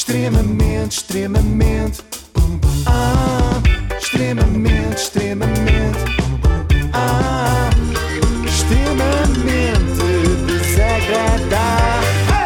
Extremamente, extremamente. Extremamente, extremamente. Extremamente desagradável.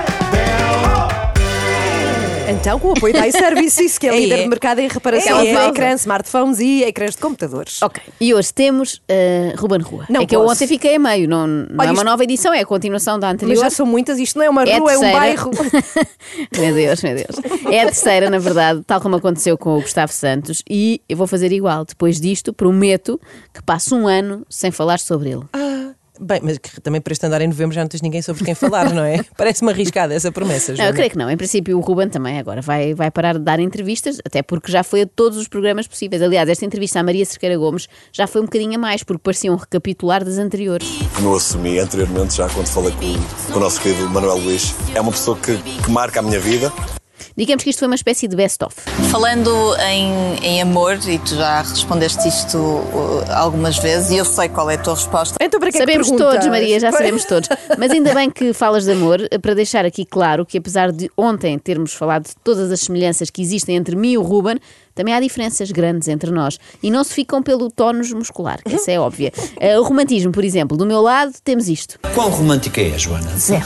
Então, com o apoio da iServices, que é líder de mercado em reparação de ecrãs, smartphones e ecrãs de computadores. Ok. E hoje temos Ruben Rua. Não que eu posso. ontem fiquei a meio. Não é uma nova edição, é a continuação da anterior. Mas já são muitas, isto não é uma rua, é um bairro. Meu Deus, meu Deus. É a terceira, na verdade, tal como aconteceu com o Gustavo Santos. E eu vou fazer igual. Depois disto, prometo que passo um ano sem falar sobre ele. Bem, mas que também para este andar em novembro já não tens ninguém sobre quem falar, não é? Parece-me arriscada essa promessa, Não, Joana. eu creio que não. Em princípio, o Ruben também agora vai parar de dar entrevistas, até porque já foi a todos os programas possíveis. Aliás, esta entrevista à Maria Cerqueira Gomes já foi um bocadinho a mais, porque parecia um recapitular das anteriores. Como eu assumi anteriormente, já quando falei com o nosso querido Manuel Luís, é uma pessoa que marca a minha vida. Digamos que isto foi uma espécie de best-of. Falando em amor, e tu já respondeste isto algumas vezes, e eu sei qual é a tua resposta. Então, para que Sabemos é que perguntas? todos, Maria, já sabemos todos. Mas ainda bem que falas de amor, para deixar aqui claro que apesar de ontem termos falado de todas as semelhanças que existem entre mim e o Ruben, também há diferenças grandes entre nós. E não se ficam pelo tónus muscular, que essa é óbvia. O romantismo, por exemplo, do meu lado temos isto. Quão romântica é, Joana? Zero.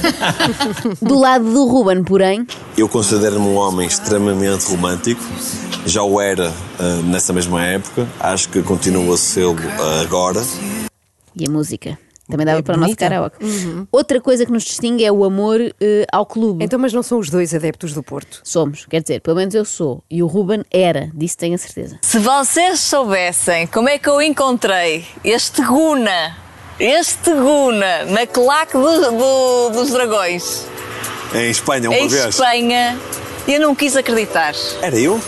Do lado do Ruben, porém... Eu considero-me um homem extremamente romântico. Já o era nessa mesma época. Acho que continuo a ser agora. E a música? Também dava para o nosso bonita. karaoke. Outra coisa que nos distingue é o amor ao clube. Então, mas não são os dois adeptos do Porto? Somos, quer dizer, pelo menos eu sou. E o Ruben era, disso tenho a certeza. Se vocês soubessem como é que eu encontrei este Guna na claque dos Dragões Em Espanha, uma em vez. Espanha, eu não quis acreditar. Era eu?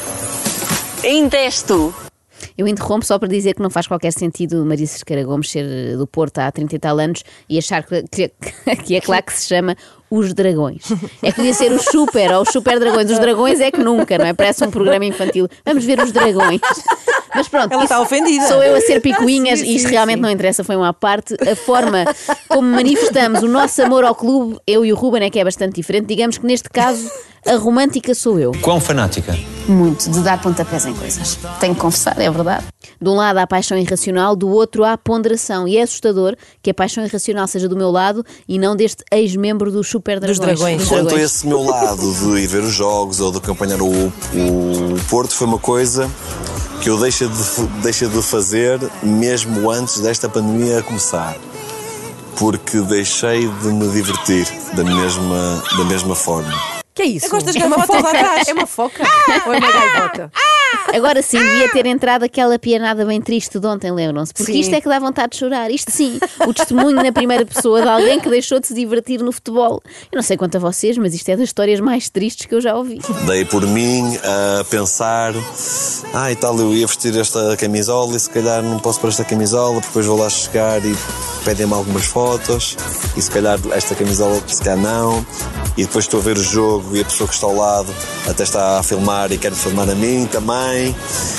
Ainda és tu. Eu interrompo só para dizer que não faz qualquer sentido Maria Cerqueira Gomes ser do Porto há 30 e tal anos e achar que a claque se chama Os Dragões. É que podia ser o Super ou os Super Dragões. Os Dragões é que nunca, não é? Parece um programa infantil. Vamos ver os Dragões. Mas pronto, Ela isso está ofendida. Sou eu a ser picuinhas Sim, e isto sim, realmente sim. não interessa, foi uma à parte. A forma como manifestamos o nosso amor ao clube, eu e o Ruben, é que é bastante diferente. Digamos que neste caso a romântica sou eu. Quão fanática? Muito, de dar pontapés em coisas. Tenho que confessar, é verdade. De um lado há a paixão irracional, do outro há a ponderação. E é assustador que a paixão irracional seja do meu lado e não deste ex-membro dos Super Dragões. Dos Dragões. Quanto a esse meu lado de ir ver os jogos ou de acompanhar o Porto, foi uma coisa que eu deixei de fazer mesmo antes desta pandemia começar. Porque deixei de me divertir da mesma forma. Que é isso? Eu gosto das É uma gaivotas lá foca? atrás. É uma foca? Ou é uma gaivota? Agora sim, devia ter entrado aquela pianada bem triste de ontem, lembram-se? Porque Sim. isto é que dá vontade de chorar. Isto sim, o testemunho na primeira pessoa de alguém que deixou de se divertir no futebol. Eu não sei quanto a vocês, mas isto é das histórias mais tristes que eu já ouvi. Dei por mim a pensar, e tal, eu ia vestir esta camisola e se calhar não posso pôr esta camisola, porque depois vou lá chegar e pedem-me algumas fotos e se calhar esta camisola se calhar não. E depois estou a ver o jogo e a pessoa que está ao lado até está a filmar e quer filmar a mim também.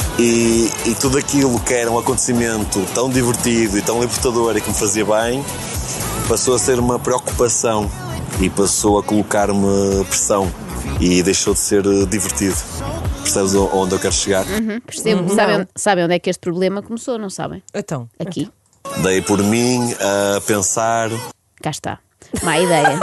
E tudo aquilo que era um acontecimento tão divertido e tão libertador e que me fazia bem, passou a ser uma preocupação e passou a colocar-me pressão e deixou de ser divertido. Percebes onde eu quero chegar? Percebo. Sabem onde é que este problema começou, não sabem? Então. Aqui. Dei por mim a pensar... Cá está. Má ideia.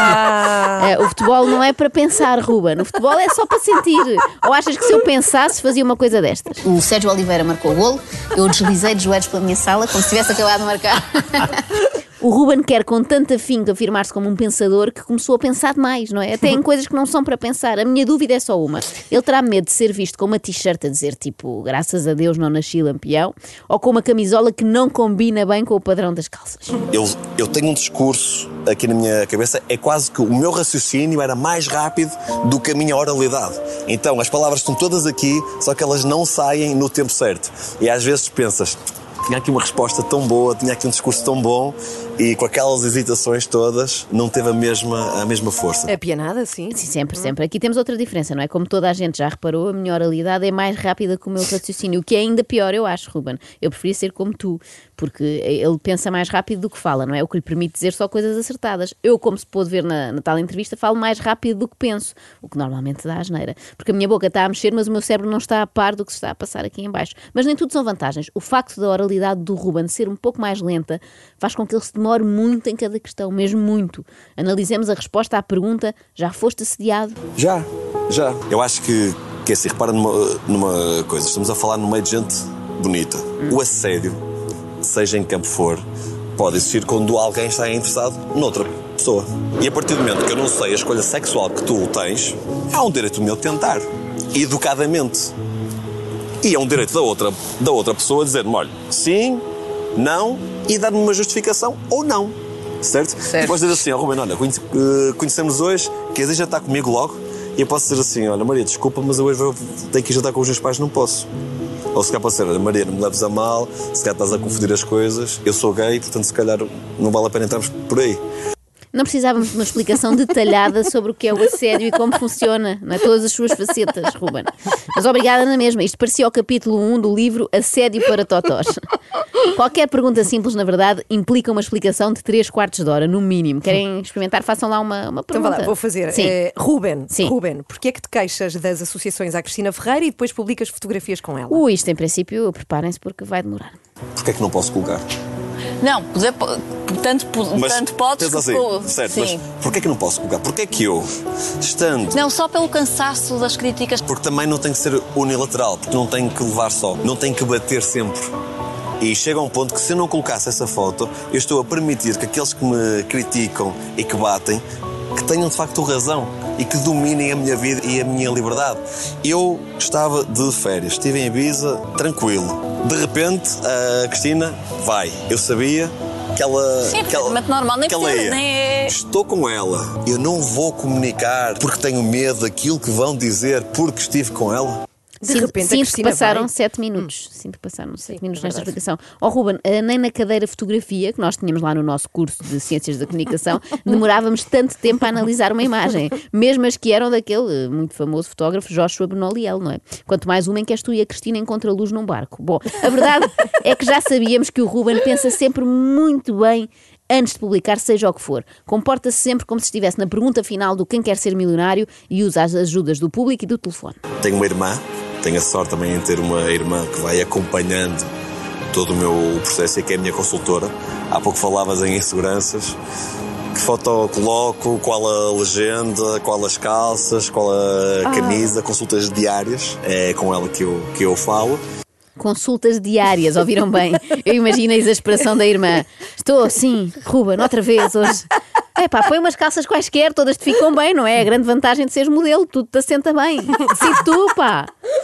O futebol não é para pensar, Ruben. O futebol é só para sentir. Ou achas que se eu pensasse fazia uma coisa destas? O Sérgio Oliveira marcou o golo, eu deslizei de joelhos pela minha sala como se tivesse acabado de marcar. O Ruben quer com tanto afinco afirmar-se como um pensador que começou a pensar demais, não é? Até em coisas que não são para pensar. A minha dúvida é só uma. Ele terá medo de ser visto com uma t-shirt a dizer tipo, graças a Deus não nasci lampião, ou com uma camisola que não combina bem com o padrão das calças? Eu tenho um discurso aqui na minha cabeça, é quase que o meu raciocínio era mais rápido do que a minha oralidade. Então as palavras estão todas aqui, só que elas não saem no tempo certo. E às vezes pensas... Tinha aqui uma resposta tão boa, tinha aqui um discurso tão bom e com aquelas hesitações todas não teve a mesma força. A pianada, sim. Sim, sempre, sempre. Aqui temos outra diferença, não é? Como toda a gente já reparou, a minha oralidade é mais rápida que o meu raciocínio, o que é ainda pior, eu acho, Ruben. Eu preferia ser como tu, porque ele pensa mais rápido do que fala, não é? O que lhe permite dizer só coisas acertadas. Eu, como se pôde ver na tal entrevista, falo mais rápido do que penso, o que normalmente dá asneira. Porque a minha boca está a mexer, mas o meu cérebro não está a par do que se está a passar aqui em baixo. Mas nem tudo são vantagens. O facto da oralidade do Ruben ser um pouco mais lenta faz com que ele se demore muito em cada questão, mesmo muito. Analisemos a resposta à pergunta: já foste assediado? Já. Eu acho que assim, repara numa coisa, estamos a falar no meio de gente bonita. O assédio, seja em que campo for, pode existir quando alguém está interessado noutra pessoa. E a partir do momento que eu não sei a escolha sexual que tu tens, há um direito meu de tentar, educadamente. E é um direito da outra pessoa dizer-me, olha, sim, não, e dar-me uma justificação ou não. Certo? Depois dizer assim, Ruben, olha, conhecemos hoje, queres ir jantar comigo logo? E eu posso dizer assim, olha, Maria, desculpa, mas eu hoje tenho que ir jantar com os meus pais, não posso. Ou se calhar pode ser, olha, Maria, não me leves a mal, se calhar estás a confundir as coisas, eu sou gay, portanto se calhar não vale a pena entrarmos por aí. Não precisávamos de uma explicação detalhada sobre o que é o assédio e como funciona, não é? Todas as suas facetas, Ruben. Mas obrigada na mesma. Isto parecia o capítulo 1 do livro Assédio para Totós. Qualquer pergunta simples, na verdade, implica uma explicação de 3/4 de hora, no mínimo. Querem experimentar? Façam lá uma pergunta. Então vá lá, vou fazer. Sim. Ruben, Sim. porquê é que te queixas das associações à Cristina Ferreira e depois publicas fotografias com ela? Isto em princípio, preparem-se porque vai demorar. Porquê é que não posso colocar? Não, tanto podes assim, certo, sim. Mas porquê é que não posso colocar? Porquê é que eu, estando... Não, só pelo cansaço das críticas. Porque também não tem que ser unilateral, porque não tenho que levar só, não tenho que bater sempre. E chega a um ponto que se eu não colocasse essa foto, eu estou a permitir que aqueles que me criticam e que batem, que tenham de facto razão e que dominem a minha vida e a minha liberdade. Eu estava de férias, estive em Ibiza, tranquilo. De repente, a Cristina vai. Eu sabia que ela... Sim, perfeitamente normal, nem precisa, nem é... Estou com ela. Eu não vou comunicar porque tenho medo daquilo que vão dizer porque estive com ela. De repente, a sinto que Cristina passaram vai. 7 minutos. Sinto que passaram 7 minutos é nesta verdade. explicação. Ruben, nem na cadeira fotografia, que nós tínhamos lá no nosso curso de Ciências da Comunicação, demorávamos tanto tempo a analisar uma imagem. Mesmo as que eram daquele muito famoso fotógrafo Joshua Benoliel, não é? Quanto mais uma em que és tu e a Cristina encontram luz num barco. Bom, a verdade é que já sabíamos que o Ruben pensa sempre muito bem antes de publicar, seja o que for. Comporta-se sempre como se estivesse na pergunta final do quem quer ser milionário e usa as ajudas do público e do telefone. Tenho uma irmã, tenho a sorte também em ter uma irmã que vai acompanhando todo o meu processo e que é a minha consultora. Há pouco falavas em inseguranças. Que foto coloco, qual a legenda, qual as calças, qual a camisa, consultas diárias. É com ela que eu falo. Consultas diárias, ouviram bem? Eu imagino a exasperação da irmã. Estou, sim, Ruben, outra vez hoje. Epá, põe umas calças quaisquer, todas te ficam bem, não é? A grande vantagem de seres modelo, tudo te assenta bem. Se tu, pá.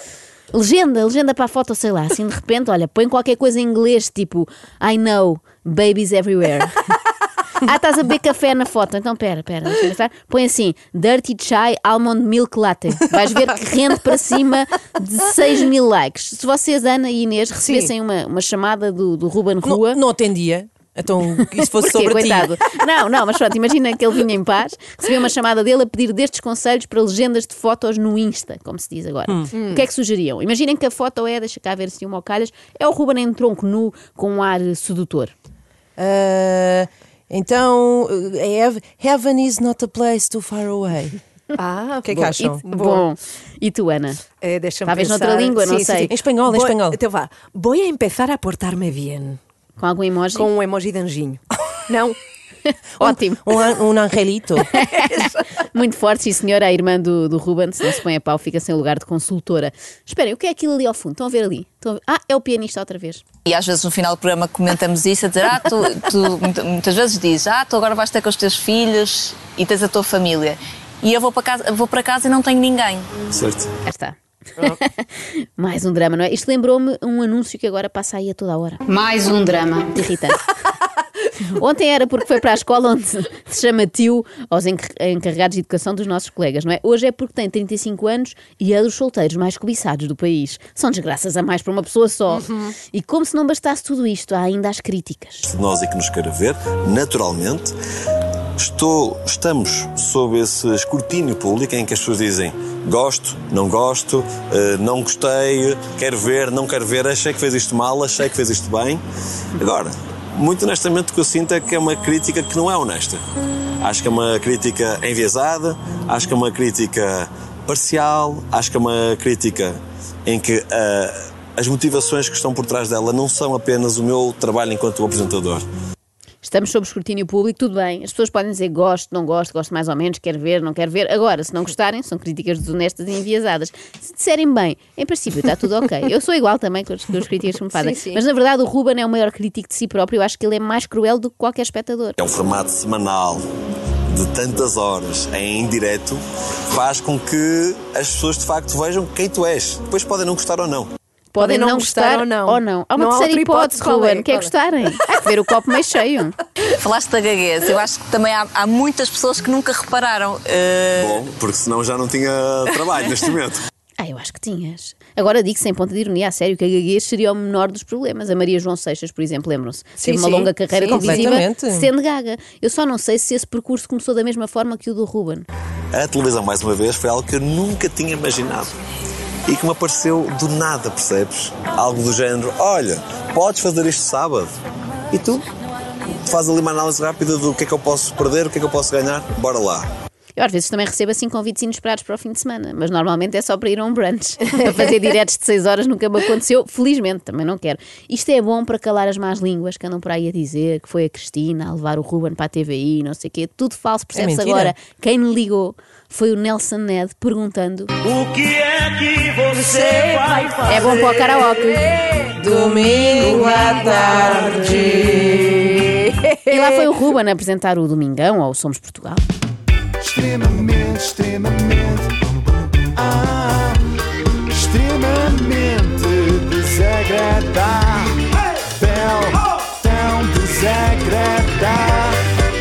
Legenda para a foto, sei lá, assim de repente, olha, põe qualquer coisa em inglês, tipo I know, babies everywhere. Estás a beber café na foto, então pera, deixa eu pensar. Põe assim, Dirty Chai Almond Milk Latte. Vais ver que rende para cima de 6.000 likes. Se vocês, Ana e Inês, recebessem uma chamada do Ruben Rua... Não atendia. Então, isso fosse Porquê, sobre coitado? ti. Não, mas pronto, imagina que ele vinha em paz, recebeu uma chamada dele a pedir destes conselhos para legendas de fotos no Insta, como se diz agora. O que é que sugeriam? Imaginem que a foto é, deixa cá ver se uma ou calhas, é o Ruben em tronco nu com um ar sedutor. Então, heaven is not a place too far away. O que é que acham? Bom, e tu, Ana? Deixa-me Talvez pensar. noutra língua, não sei. Em espanhol, em espanhol. Então vá. Voy a empezar a portar-me bien. Com algum emoji? Com um emoji de anjinho. Não? Ótimo. Um angelito. Muito forte, sim senhora, a irmã do Ruben, se não se põe a pau, fica sem lugar de consultora. Esperem, o que é aquilo ali ao fundo? Estão a ver ali? É o pianista outra vez. E às vezes no final do programa comentamos isso, a dizer, tu muitas vezes dizes, tu agora vais ter com os teus filhos e tens a tua família. E eu vou para casa e não tenho ninguém. Certo. Cá está. Mais um drama, não é? Isto lembrou-me um anúncio que agora passa aí a toda a hora. Mais um drama. Irritante. Ontem era porque foi para a escola onde se chama tio aos encarregados de educação dos nossos colegas, não é? Hoje é porque tem 35 anos e é dos solteiros mais cobiçados do país. São desgraças a mais para uma pessoa só. E como se não bastasse tudo isto, há ainda as críticas. De nós e que nos queira ver, naturalmente, estamos sob esse escrutínio público em que as pessoas dizem gosto, não gostei, quero ver, não quero ver, achei que fez isto mal, achei que fez isto bem. Agora, muito honestamente, o que eu sinto é que é uma crítica que não é honesta. Acho que é uma crítica enviesada, acho que é uma crítica parcial, acho que é uma crítica em que as motivações que estão por trás dela não são apenas o meu trabalho enquanto apresentador. Estamos sob escrutínio público, tudo bem. As pessoas podem dizer gosto, não gosto, gosto mais ou menos, quero ver, não quero ver. Agora, se não gostarem, são críticas desonestas e enviesadas. Se disserem bem, em princípio está tudo ok. Eu sou igual também com as críticas que me fazem. Sim. Mas na verdade o Ruben é o maior crítico de si próprio. Eu acho que ele é mais cruel do que qualquer espectador. É um formato semanal de tantas horas em direto, faz com que as pessoas de facto vejam quem tu és. Depois podem não gostar ou não. Podem não gostar ou não. Há uma terceira hipótese, Ruben, que é gostarem. Há que ver o copo meio cheio. Falaste da gaguez. Eu acho que também há muitas pessoas que nunca repararam. Bom, porque senão já não tinha trabalho neste momento. Eu acho que tinhas. Agora digo sem ponta de ironia, a sério, que a gaguez seria o menor dos problemas. A Maria João Seixas, por exemplo, lembram-se? Teve uma longa carreira televisiva sendo gaga. Eu só não sei se esse percurso começou da mesma forma que o do Ruben. A televisão, mais uma vez, foi algo que eu nunca tinha imaginado. E que me apareceu do nada, percebes? Algo do género, olha, podes fazer isto sábado. E tu? Faz ali uma análise rápida do que é que eu posso perder, o que é que eu posso ganhar. Bora lá. Eu às vezes também recebo assim convites inesperados para o fim de semana, mas normalmente é só para ir a um brunch. Para fazer diretos de 6 horas nunca me aconteceu, felizmente, também não quero. Isto é bom para calar as más línguas que andam por aí a dizer que foi a Cristina a levar o Ruben para a TVI, não sei o quê. Tudo falso, percebe-se agora. Quem me ligou foi o Nelson Ned perguntando: o que é que você vai fazer? É bom para o karaoke. Domingo à tarde. E lá foi o Ruben apresentar o Domingão ao Somos Portugal. Extremamente, extremamente desagradável, tão desagradável.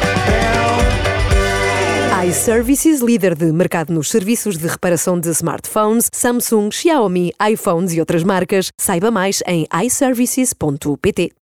iServices, líder de mercado nos serviços de reparação de smartphones, Samsung, Xiaomi, iPhones e outras marcas. Saiba mais em iServices.pt.